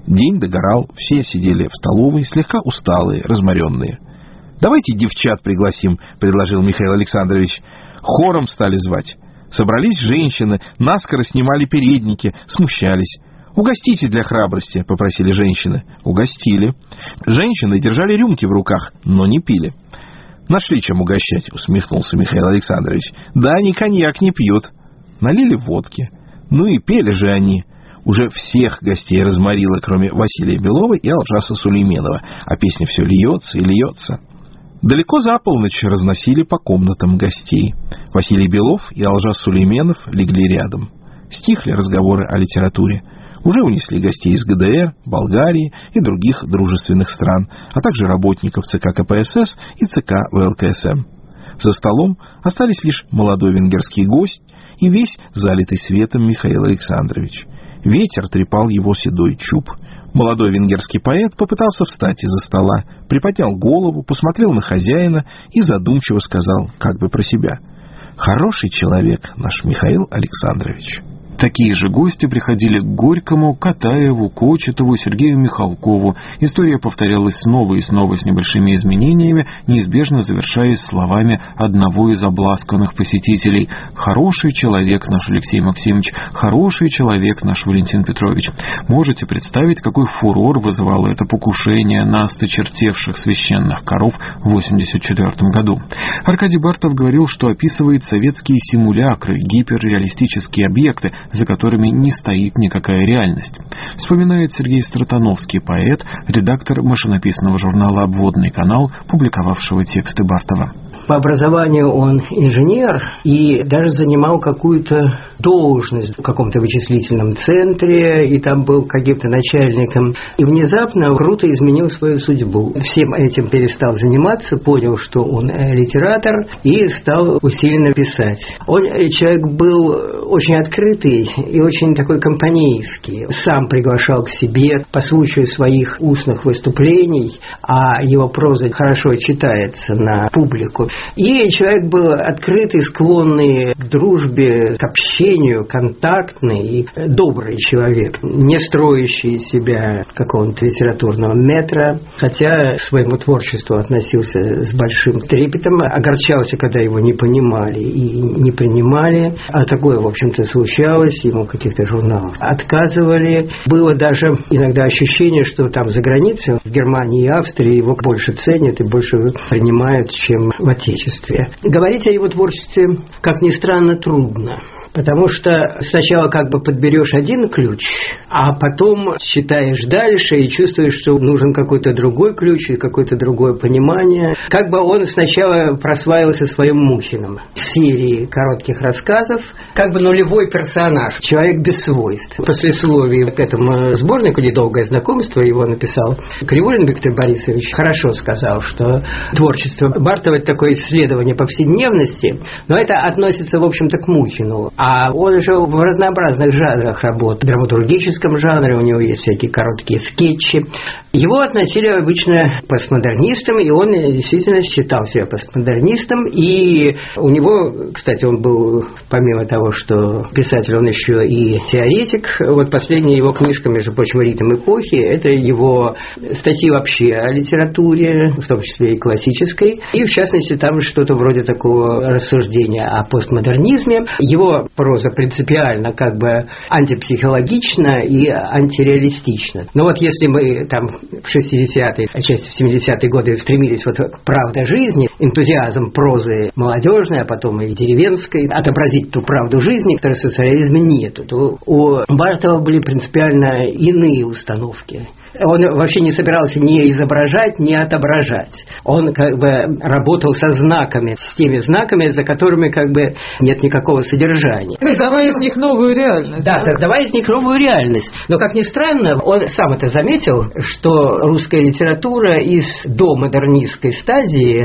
День догорал, все сидели в столовой, слегка усталые, разморенные. «Давайте девчат пригласим», — предложил Михаил Александрович. Хором стали звать. Собрались женщины, наскоро снимали передники, смущались. «Угостите для храбрости», — попросили женщины. Угостили. Женщины держали рюмки в руках, но не пили. «Нашли чем угощать», — усмехнулся Михаил Александрович. «Да они коньяк не пьют». Налили водки. Ну и пели же они. Уже всех гостей разморило, кроме Василия Белова и Алжаса Сулейменова, а песня все льется и льется. Далеко за полночь разносили по комнатам гостей. Василий Белов и Алжас Сулейменов легли рядом. Стихли разговоры о литературе. Уже унесли гостей из ГДР, Болгарии и других дружественных стран, а также работников ЦК КПСС и ЦК ВЛКСМ. За столом остались лишь молодой венгерский гость и весь залитый светом Михаил Александрович. Ветер трепал его седой чуб. Молодой венгерский поэт попытался встать из-за стола, приподнял голову, посмотрел на хозяина и задумчиво сказал, как бы про себя: «Хороший человек наш Михаил Александрович».
Такие же гости приходили к Горькому, Катаеву, Кочетову, Сергею Михалкову. История повторялась снова и снова с небольшими изменениями, неизбежно завершаясь словами одного из обласканных посетителей: «Хороший человек наш Алексей Максимович, хороший человек наш Валентин Петрович». Можете представить, какой фурор вызывало это покушение на осточертевших священных коров в 1984 году. Аркадий Бартов говорил, что описывает советские симулякры, гиперреалистические объекты, за которыми не стоит никакая реальность. Вспоминает Сергей Стратановский, поэт, редактор машинописного журнала «Обводный канал», публиковавшего тексты Бартова.
По образованию он инженер и даже занимал какую-то должность в каком-то вычислительном центре, и там был каким-то начальником. И внезапно круто изменил свою судьбу. Всем этим перестал заниматься, понял, что он литератор, и стал усиленно писать. Он человек был очень открытый и очень такой компанейский. Сам приглашал к себе по случаю своих устных выступлений, а его проза хорошо читается на публику. И человек был открытый, склонный к дружбе, к общению, контактный и добрый человек, не строящий из себя какого-то литературного метра, хотя к своему творчеству относился с большим трепетом, огорчался, когда его не понимали и не принимали, а такое, в общем-то, случалось, ему в каких-то журналах отказывали. Было даже иногда ощущение, что там за границей, в Германии и Австрии, его больше ценят и больше принимают, чем в Отечестве. Говорить о его творчестве, как ни странно, трудно. Потому что сначала как бы подберешь один ключ, а потом считаешь дальше и чувствуешь, что нужен какой-то другой ключ и какое-то другое понимание. Как бы он сначала прославился своим Мухиным. В серии коротких рассказов как бы нулевой персонаж, человек без свойств. Послесловие к этому сборнику «Недолгое знакомство» его написал Кривулин Виктор Борисович. Хорошо сказал, что творчество Бартова – это такое исследование повседневности, но это относится, в общем-то, к Мухину. А он уже в разнообразных жанрах работает. В драматургическом жанре у него есть всякие короткие скетчи. Его относили обычно постмодернистом, и он действительно считал себя постмодернистом. И у него, кстати, он был, помимо того, что писатель, он еще и теоретик. Вот последняя его книжка, между прочим, «Ритм эпохи», это его статьи вообще о литературе, в том числе и классической. И, в частности, там что-то вроде такого рассуждения о постмодернизме. Его проза принципиально как бы антипсихологична и антиреалистична. Но вот если мы там в 60-е, отчасти в 70-е годы стремились вот к правде жизни, энтузиазм прозы молодежной, а потом и деревенской, отобразить ту правду жизни, которой в социализме нету, то у Бартова были принципиально иные установки. Он вообще не собирался ни изображать, ни отображать. Он как бы работал со знаками, с теми знаками, за которыми как бы нет никакого содержания.
Создавая из них новую реальность.
Да, создавая из них новую реальность. Но, как ни странно, он сам это заметил, что русская литература из домодернистской стадии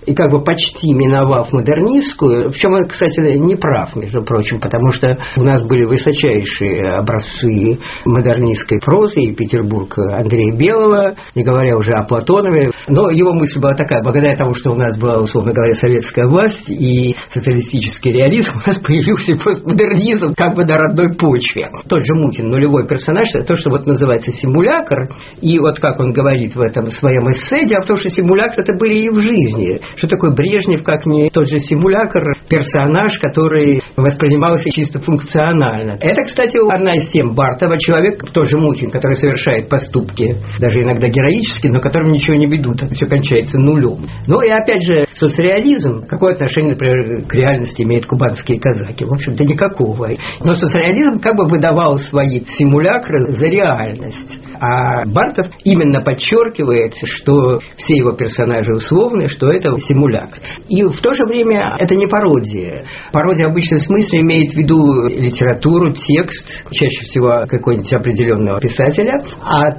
и как бы почти миновав модернистскую, в чем он, кстати, не прав, между прочим, потому что у нас были высочайшие образцы модернистской прозы, и Петербург Андрея Белого, не говоря уже о Платонове. Но его мысль была такая: благодаря тому, что у нас была, условно говоря, советская власть и социалистический реализм, у нас появился постмодернизм как бы на родной почве. Тот же Мухин, нулевой персонаж, это то, что вот называется симулякр, и вот как он говорит в этом своем эссе, дело в том, что симулякр это были и в жизни. Что такое Брежнев, как не тот же симулякр, персонаж, который воспринимался чисто функционально. Это, кстати, одна из тем Бартова, человек, тот же Мухин, который совершает поступки, даже иногда героические, но которым ничего не ведут, это все кончается нулем. Ну и опять же, соцреализм, какое отношение, например, к реальности имеют кубанские казаки? В общем-то, никакого. Но соцреализм как бы выдавал свои симулякры за реальность. А Бартов именно подчеркивает, что все его персонажи условны, что это симулякр. И в то же время это не пародия. Пародия в обычном смысле имеет в виду литературу, текст, чаще всего какого-нибудь определенного писателя. А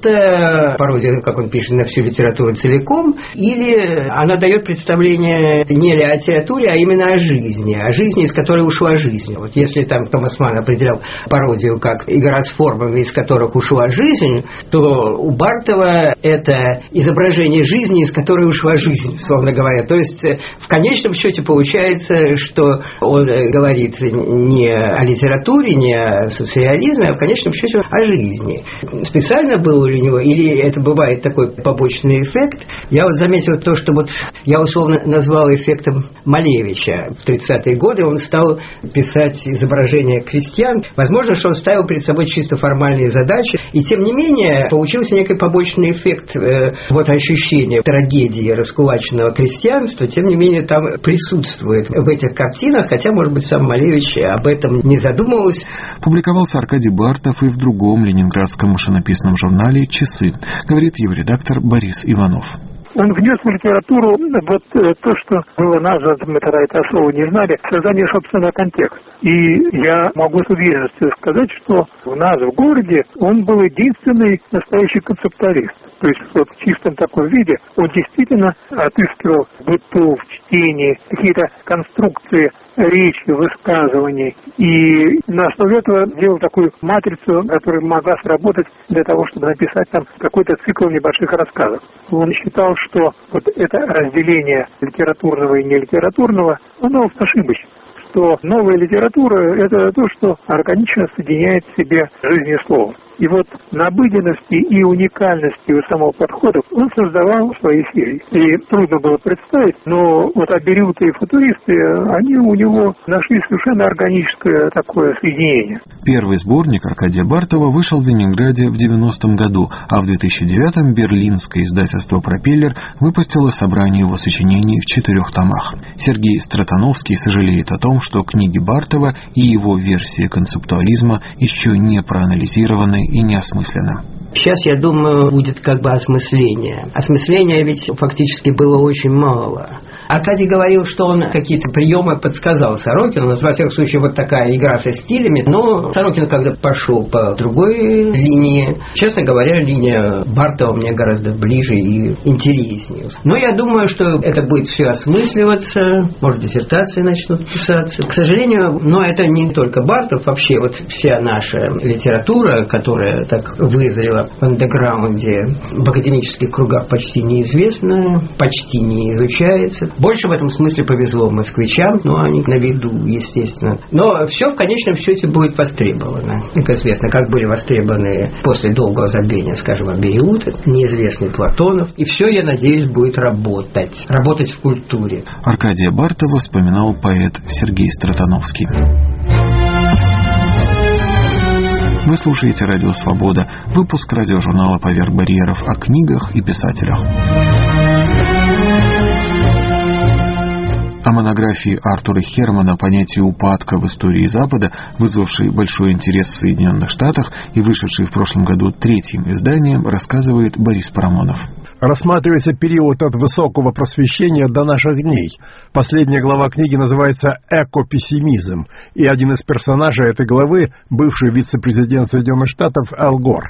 это пародия, как он пишет, на всю литературу целиком, или она дает представление не о литературе, а именно о жизни, из которой ушла жизнь. Вот если там Томас Манн определял пародию как игра с формами, из которых ушла жизнь, то у Бартова это изображение жизни, из которой ушла жизнь, словно говоря. То есть в конечном счете получается, что он говорит не о литературе, не о социализме, а в конечном счете о жизни. Специально было у него, или это бывает такой побочный эффект? Я вот заметил то, что вот я условно назвал эффектом Малевича. В 30-е годы он стал писать изображения крестьян. Возможно, что он ставил перед собой чисто формальные задачи, и тем не менее получился некий побочный эффект, вот ощущение трагедии раскулаченного крестьянства, тем не менее там присутствует в этих картинах, хотя, может быть, сам Малевич об этом не задумывался.
Публиковался Аркадий Бартов и в другом ленинградском машинописном журнале «Часы», говорит его редактор Борис Иванов.
Он внес в литературу вот то, что было названо, мы тогда это слово не знали, создание собственного контекста. И я могу с уверенностью сказать, что у нас в городе он был единственный настоящий концептуалист. То есть вот в чистом таком виде он действительно отыскивал быту, в чтении какие-то конструкции речи, высказываний. И на основе этого делал такую матрицу, которая могла сработать для того, чтобы написать там какой-то цикл небольших рассказов. Он считал, что вот это разделение литературного и нелитературного, оно ошибочно. Что новая литература – это то, что органично соединяет в себе жизнь и слово. И вот на обыденности и уникальности у самого подхода он создавал свои серии. И трудно было представить, но вот абериуты и футуристы, они у него нашли совершенно органическое такое соединение.
Первый сборник Аркадия Бартова вышел в Ленинграде в 90-м году, а в 2009-м берлинское издательство «Пропеллер» выпустило собрание его сочинений в 4 томах. Сергей Стратановский сожалеет о том, что книги Бартова и его версия концептуализма еще не проанализированы и неосмысленно.
Сейчас, я думаю, будет как бы осмысление. Осмысления ведь фактически было очень мало. Аркадий говорил, что он какие-то приемы подсказал Сорокину. Во всяком случае, вот такая игра со стилями. Но Сорокин, когда пошел по другой линии, честно говоря, линия Бартова мне гораздо ближе и интереснее. Но я думаю, что это будет все осмысливаться, может, диссертации начнут писаться. К сожалению, но это не только Бартов, вообще вот вся наша литература, которая так вызрела в андеграунде, в академических кругах почти неизвестна, почти не изучается. Больше в этом смысле повезло москвичам, но они на виду, естественно. Но все в конечном счете будет востребовано. Как известно, как были востребованы после долгого забвения, скажем, абериуты, неизвестный Платонов. И все, я надеюсь, будет работать. Работать в культуре.
Аркадия Бартова вспоминал поэт Сергей Стратановский. Вы слушаете «Радио Свобода», выпуск радиожурнала «Поверх барьеров» о книгах и писателях. О монографии Артура Хермана «Понятие упадка в истории Запада», вызвавшей большой интерес в Соединенных Штатах и вышедшей в прошлом году 3-м изданием, рассказывает Борис Парамонов.
Рассматривается период от высокого просвещения до наших дней. Последняя глава книги называется «Экопессимизм», и один из персонажей этой главы – бывший вице-президент Соединенных Штатов Ал Гор.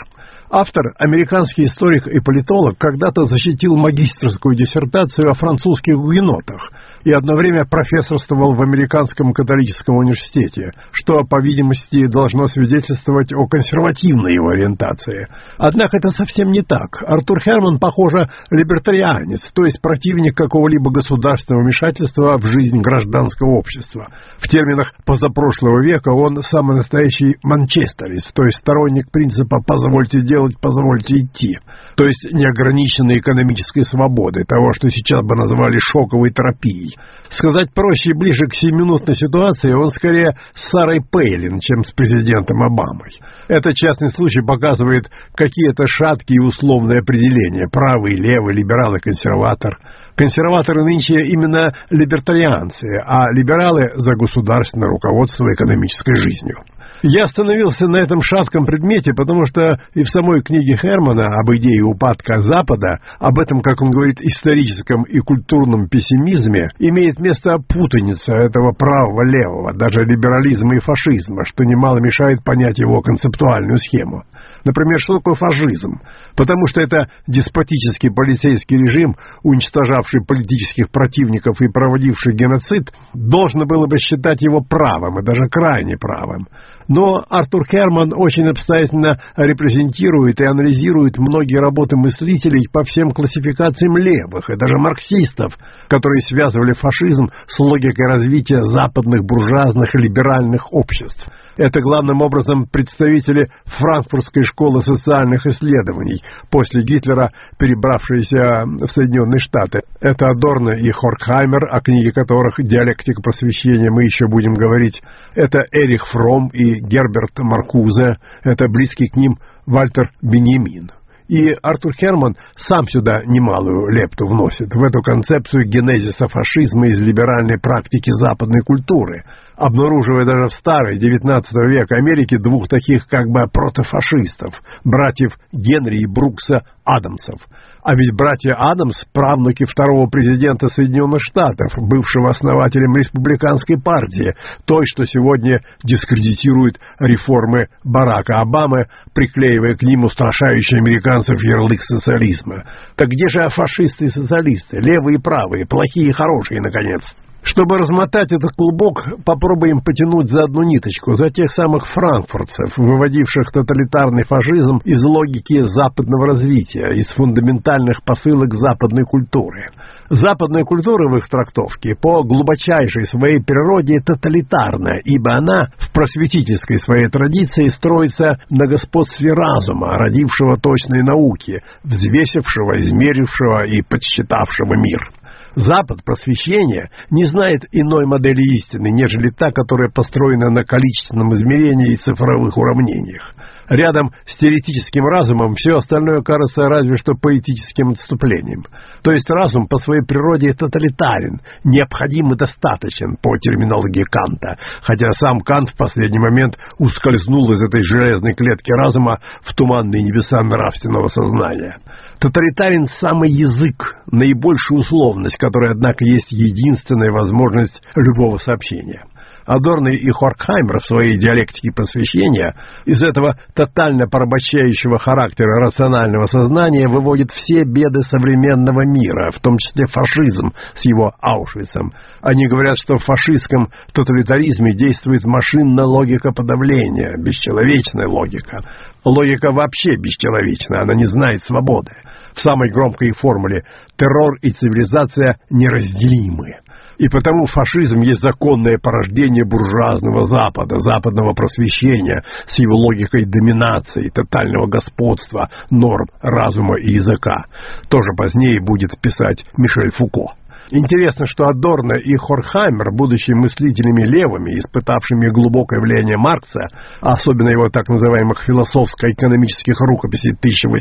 Автор, американский историк и политолог, когда-то защитил магистерскую диссертацию о французских гугенотах и одно время профессорствовал в Американском католическом университете, что, по видимости, должно свидетельствовать о консервативной его ориентации. Однако это совсем не так. Артур Херман, похоже, либертарианец, то есть противник какого-либо государственного вмешательства в жизнь гражданского общества. В терминах позапрошлого века он самый настоящий манчестерец, то есть сторонник принципа «позвольте делать, позвольте идти», то есть неограниченной экономической свободы, того, что сейчас бы назвали шоковой терапией. Сказать проще и ближе к сиюминутной ситуации, он скорее с Сарой Пейлин, чем с президентом Обамой. Этот частный случай показывает какие-то шаткие условные определения: правый, левый, либерал и консерватор. Консерваторы нынче именно либертарианцы, а либералы за государственное руководство экономической жизнью. Я остановился на этом шатком предмете, потому что и в самой книге Хермана об идее упадка Запада, об этом, как он говорит, историческом и культурном пессимизме, имеет место путаница этого правого-левого, даже либерализма и фашизма, что немало мешает понять его концептуальную схему. Например, что такое фашизм? Потому что это деспотический полицейский режим, уничтожавший политических противников и проводивший геноцид, должно было бы считать его правым, и даже крайне правым. Но Артур Херман очень обстоятельно репрезентирует и анализирует многие работы мыслителей по всем классификациям левых и даже марксистов, которые связывали фашизм с логикой развития западных буржуазных и либеральных обществ. Это главным образом представители франкфуртской школы социальных исследований, после Гитлера перебравшиеся в Соединенные Штаты. Это Адорно и Хоркхаймер, о книге которых «Диалектика просвещения» мы еще будем говорить. Это Эрих Фромм и Герберт Маркузе. Это близкий к ним Вальтер Беньямин. И Артур Херман сам сюда немалую лепту вносит, в эту концепцию генезиса фашизма из либеральной практики западной культуры, обнаруживая даже в старой XIX века Америке двух таких как бы протофашистов, братьев Генри и Брукса Адамсов. А ведь братья Адамс – правнуки второго президента Соединенных Штатов, бывшего основателем республиканской партии, той, что сегодня дискредитирует реформы Барака Обамы, приклеивая к ним устрашающий американцев ярлык социализма. Так где же фашисты и социалисты, левые и правые, плохие и хорошие, наконец? Чтобы размотать этот клубок, попробуем потянуть за одну ниточку, за тех самых франкфуртцев, выводивших тоталитарный фашизм из логики западного развития, из фундаментальных посылок западной культуры. Западная культура в их трактовке по глубочайшей своей природе тоталитарна, ибо она в просветительской своей традиции строится на господстве разума, родившего точные науки, взвесившего, измерившего и подсчитавшего мир. Запад, просвещение, не знает иной модели истины, нежели та, которая построена на количественном измерении и цифровых уравнениях. Рядом с теоретическим разумом все остальное кажется разве что поэтическим отступлением. То есть разум по своей природе тоталитарен, необходим и достаточен по терминологии Канта, хотя сам Кант в последний момент ускользнул из этой железной клетки разума в туманные небеса нравственного сознания. Тоталитарен самый язык, наибольшая условность, которая, однако, есть единственная возможность любого сообщения. Адорно и Хоркхаймер в своей диалектике просвещения из этого тотально порабощающего характера рационального сознания выводят все беды современного мира, в том числе фашизм с его Аушвицем. Они говорят, что в фашистском тоталитаризме действует машинная логика подавления, бесчеловечная логика. Логика вообще бесчеловечна, она не знает свободы. В самой громкой формуле террор и цивилизация неразделимы. И потому фашизм есть законное порождение буржуазного Запада, западного просвещения с его логикой доминации, тотального господства, норм, разума и языка. Тоже позднее будет писать Мишель Фуко. Интересно, что Адорно и Хоркхаймер, будучи мыслителями левыми, испытавшими глубокое влияние Маркса, особенно его так называемых философско-экономических рукописей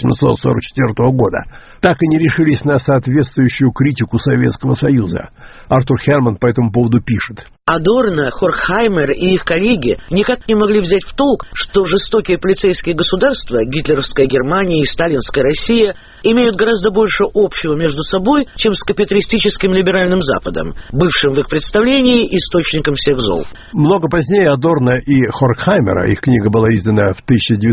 1844 года, так и не решились на соответствующую критику Советского Союза. Артур Херман по этому поводу пишет:
Адорно, Хорхаймер и их коллеги никак не могли взять в толк, что жестокие полицейские государства, гитлеровская Германия и сталинская Россия, имеют гораздо больше общего между собой, чем с капиталистическим либеральным Западом, бывшим в их представлении источником всех зол.
Много позднее Адорно и Хорхаймера, их книга была издана в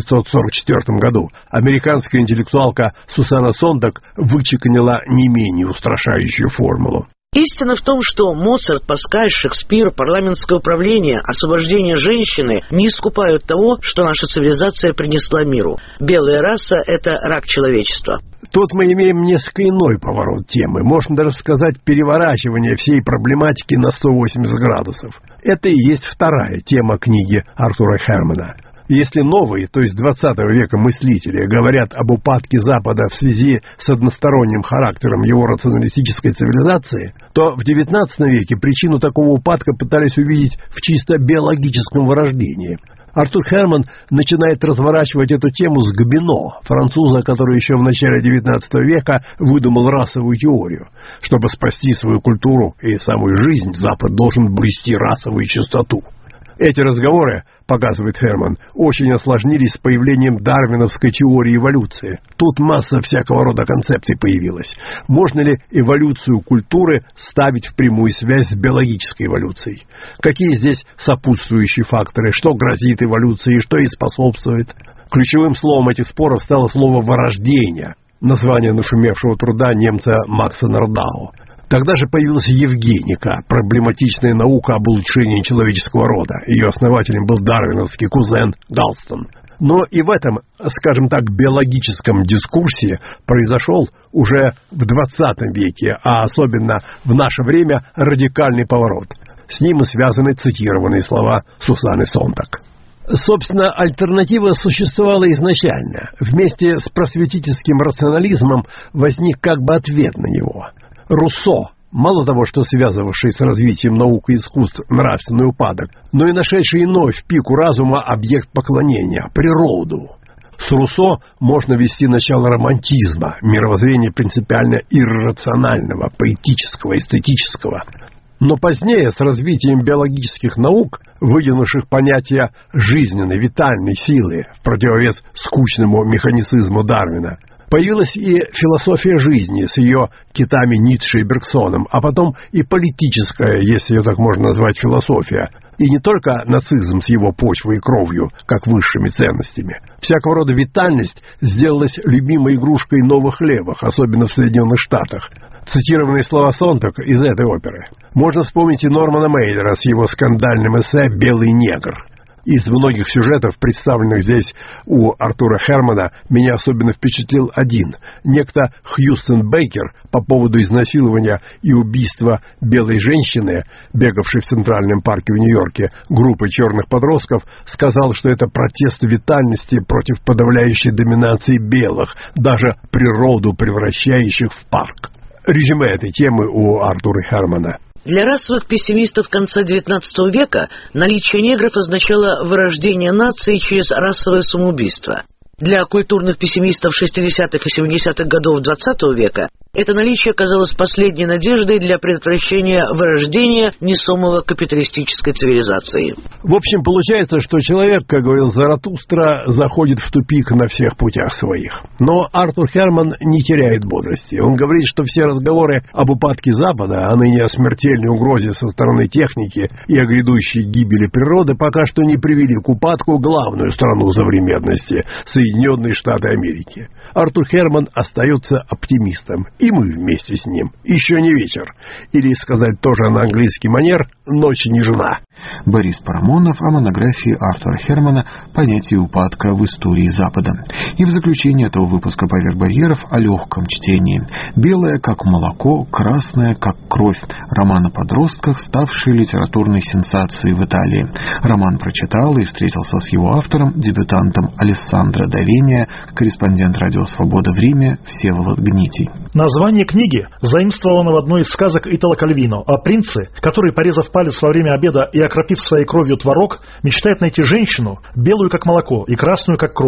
1944 году, американская интеллектуалка Сусанна Сондак вычеканила не менее устрашающую формулу.
Истина в том, что Моцарт, Паскаль, Шекспир, парламентское управление, освобождение женщины не искупают того, что наша цивилизация принесла миру. Белая раса – это рак человечества.
Тут мы имеем несколько иной поворот темы. Можно даже сказать переворачивание всей проблематики на 180 градусов. Это и есть вторая тема книги Артура Хермана. Если новые, то есть 20 века мыслители говорят об упадке Запада в связи с односторонним характером его рационалистической цивилизации, то в XIX веке причину такого упадка пытались увидеть в чисто биологическом вырождении. Артур Херман начинает разворачивать эту тему с Гобино, француза, который еще в начале XIX века выдумал расовую теорию. Чтобы спасти свою культуру и самую жизнь, Запад должен блюсти расовую чистоту. Эти разговоры, показывает Херман, очень осложнились с появлением дарвиновской теории эволюции. Тут масса всякого рода концепций появилась. Можно ли эволюцию культуры ставить в прямую связь с биологической эволюцией? Какие здесь сопутствующие факторы? Что грозит эволюции и что ей способствует? Ключевым словом этих споров стало слово «вырождение», название нашумевшего труда немца Макса Нордау. Тогда же появилась Евгеника, проблематичная наука об улучшении человеческого рода. Ее основателем был дарвиновский кузен Галстон. Но и в этом, скажем так, биологическом дискурсе произошел уже в 20 веке, а особенно в наше время, радикальный поворот. С ним и связаны цитированные слова Сусанны Сондак. Собственно, альтернатива существовала изначально. Вместе с просветительским рационализмом возник как бы ответ на него. Руссо, мало того, что связывавший с развитием наук и искусств нравственный упадок, но и нашедший иной в пику разума объект поклонения – природу. С Руссо можно вести начало романтизма, мировоззрения принципиально иррационального, поэтического, эстетического. Но позднее, с развитием биологических наук, выдвинувших понятие жизненной, витальной силы в противовес скучному механицизму Дарвина, появилась и философия жизни с ее китами Ницше и Бергсоном, а потом и политическая, если ее так можно назвать, философия. И не только нацизм с его почвой и кровью, как высшими ценностями. Всякого рода витальность сделалась любимой игрушкой новых левых, особенно в Соединенных Штатах. Цитированные слова Сонтак из этой оперы. Можно вспомнить и Нормана Мейлера с его скандальным эссе «Белый негр». Из многих сюжетов, представленных здесь у Артура Хермана, меня особенно впечатлил один. Некто Хьюстон Бейкер по поводу изнасилования и убийства белой женщины, бегавшей в Центральном парке в Нью-Йорке, группой черных подростков, сказал, что это протест витальности против подавляющей доминации белых, даже природу превращающих в парк. Резюме этой темы у Артура Хермана.
Для расовых пессимистов конца XIX века наличие негров означало вырождение нации через расовое самоубийство. Для культурных пессимистов 60-х и 70-х годов XX века это наличие казалось последней надеждой для предотвращения вырождения несомого капиталистической цивилизации.
В общем, получается, что человек, как говорил Заратустра, заходит в тупик на всех путях своих. Но Артур Херман не теряет бодрости. Он говорит, что все разговоры об упадке Запада, о ныне смертельной угрозе со стороны техники и о грядущей гибели природы пока что не привели к упадку главную страну современности – Соединенные Штаты Америки. Артур Херман остается оптимистом. И мы вместе с ним. Еще не вечер. Или, сказать тоже на английский манер, ночь не жена.
Борис Парамонов о монографии Артура Хермана «Понятие упадка в истории Запада». И в заключение этого выпуска «Поверх барьеров» о легком чтении. «Белое, как молоко, красное, как кровь». Роман о подростках, ставший литературной сенсацией в Италии. Роман прочитал и встретился с его автором, дебютантом Алессандро Давения, корреспондент «Радио Свобода» в Риме Всеволод Гнитий.
Название книги заимствовано в одной из сказок Итало Кальвино о принце, который, порезав палец во время обеда и окропив своей кровью творог, мечтает найти женщину, белую как молоко и красную как кровь.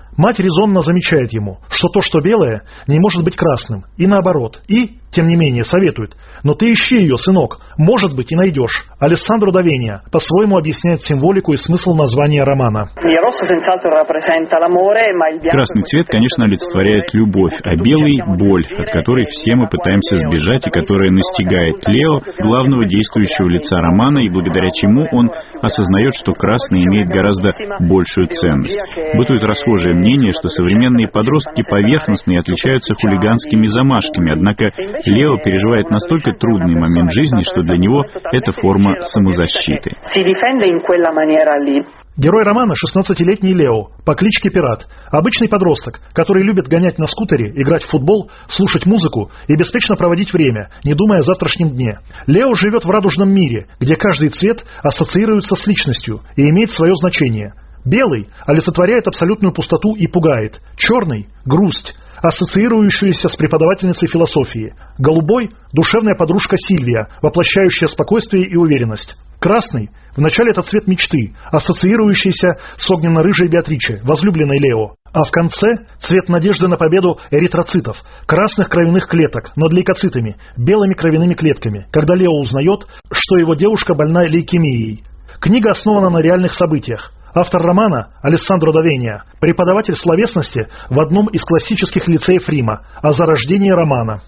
Мать резонно замечает ему, что то, что белое, не может быть красным, и наоборот, и, тем не менее, советует: «Но ты ищи ее, сынок, может быть, и найдешь». Алессандро Давения по-своему объясняет символику и смысл названия романа.
Красный цвет, конечно, олицетворяет любовь, а белый — боль, от которой все мы пытаемся сбежать и которая настигает Лео, главного действующего лица романа, и благодаря чему он осознает, что красный имеет гораздо большую ценность. Бытует расхожее мнение, что современные подростки поверхностные и отличаются хулиганскими замашками, однако Лео переживает настолько трудный момент жизни, что для него это форма самозащиты.
Герой романа — 16-летний Лео, по кличке Пират. Обычный подросток, который любит гонять на скутере, играть в футбол, слушать музыку и беспечно проводить время, не думая о завтрашнем дне. Лео живет в радужном мире, где каждый цвет ассоциируется с личностью и имеет свое значение. Белый олицетворяет абсолютную пустоту и пугает. Черный — грусть, ассоциирующуюся с преподавательницей философии. Голубой — душевная подружка Сильвия, воплощающая спокойствие и уверенность. Красный — вначале это цвет мечты, ассоциирующийся с огненно-рыжей Беатриче, возлюбленной Лео. А в конце — цвет надежды на победу эритроцитов, красных кровяных клеток над лейкоцитами, белыми кровяными клетками, когда Лео узнает, что его девушка больна лейкемией. Книга основана на реальных событиях. Автор романа — Алессандро Давения, преподаватель словесности в одном из классических лицеев Рима, о зарождении романа.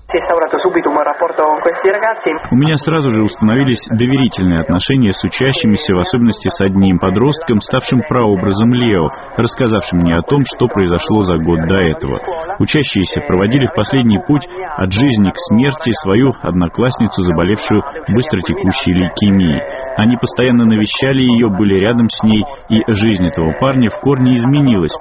У меня сразу же установились доверительные отношения с учащимися, в особенности с одним подростком, ставшим прообразом Лео, рассказавшим мне о том, что произошло за год до этого. Учащиеся проводили в последний путь от жизни к смерти свою одноклассницу, заболевшую быстротекущей лейкемией. Они постоянно навещали ее, были рядом с ней, и жизнь этого парня в корне изменилась.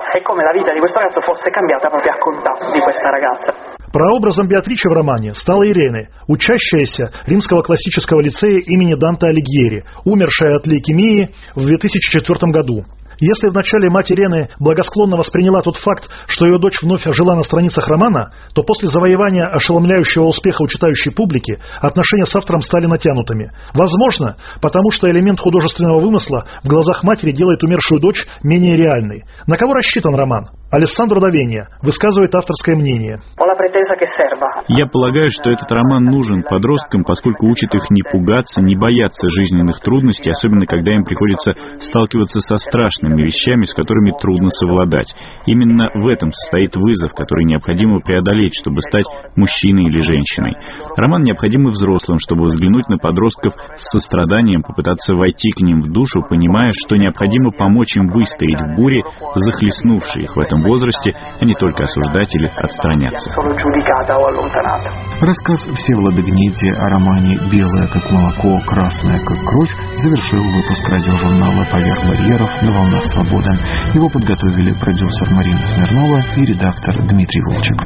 Прообразом Беатриче в романе стала Ирene, учащаяся Римского классического лицея имени Данте Алигьери, умершая от лейкемии в 2004 году. Если вначале мать Ирены благосклонно восприняла тот факт, что ее дочь вновь ожила на страницах романа, то после завоевания ошеломляющего успеха у читающей публики отношения с автором стали натянутыми. Возможно, потому что элемент художественного вымысла в глазах матери делает умершую дочь менее реальной. На кого рассчитан роман? Алессандро Давения высказывает авторское мнение.
Я полагаю, что этот роман нужен подросткам, поскольку учит их не пугаться, не бояться жизненных трудностей, особенно когда им приходится сталкиваться со страшными вещами, с которыми трудно совладать. Именно в этом состоит вызов, который необходимо преодолеть, чтобы стать мужчиной или женщиной. Роман необходим и взрослым, чтобы взглянуть на подростков с состраданием, попытаться войти к ним в душу, понимая, что необходимо помочь им выстоять в буре, захлестнувшей их в этом возрасте, а не только осуждать или отстраняться.
Рассказ Всеволода Гнеди о романе «Белое как молоко, красное как кровь» завершил выпуск радиожурнала «Поверх барьеров» на волнах свободы. Его подготовили продюсер Марина Смирнова и редактор Дмитрий Волчек.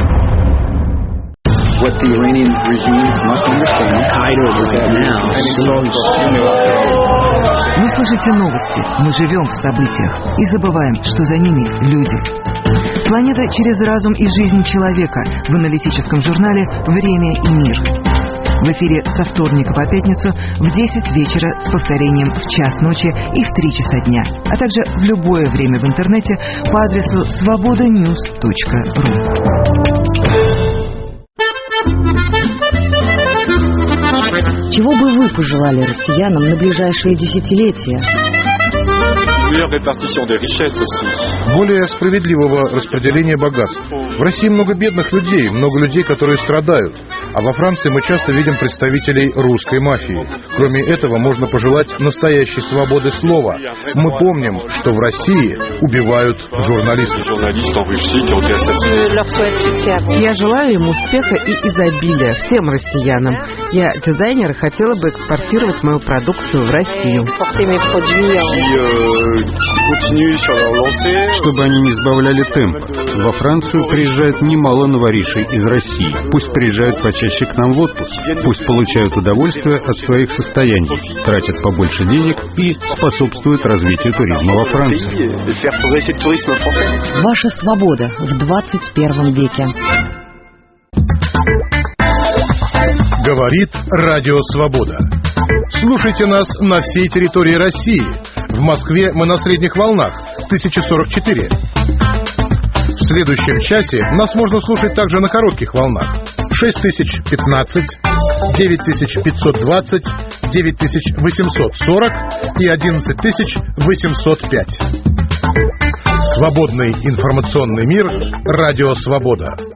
What the Iranian regime must understand is that
Вы слышите новости, мы живем в событиях и забываем, что за ними люди. Планета через разум и жизнь человека в аналитическом журнале «Время и мир». В эфире со вторника по пятницу в 10 вечера с повторением в час ночи и в 3 часа дня, а также в любое время в интернете по адресу svobodanews.ru.
Чего бы вы пожелали россиянам на ближайшие десятилетия?
Более справедливого распределения богатств. В России много бедных людей, много людей, которые страдают. А во Франции мы часто видим представителей русской мафии. Кроме этого, можно пожелать настоящей свободы слова. Мы помним, что в России убивают журналистов.
Я желаю им успеха и изобилия всем россиянам. Я дизайнер и хотела бы экспортировать мою продукцию в Россию.
Чтобы они не сбавляли темп. Во Францию приезжает немало новоришей из России. Пусть приезжают почаще к нам в отпуск. Пусть получают удовольствие от своих состояний, тратят побольше денег и способствуют развитию туризма во Франции.
Ваша свобода в 21 веке.
Говорит Радио Свобода. Слушайте нас на всей территории России. В Москве мы на средних волнах 1044. В следующем часе нас можно слушать также на коротких волнах. 6015, 9520, 9840 и 11805. Свободный информационный мир. Радио Свобода.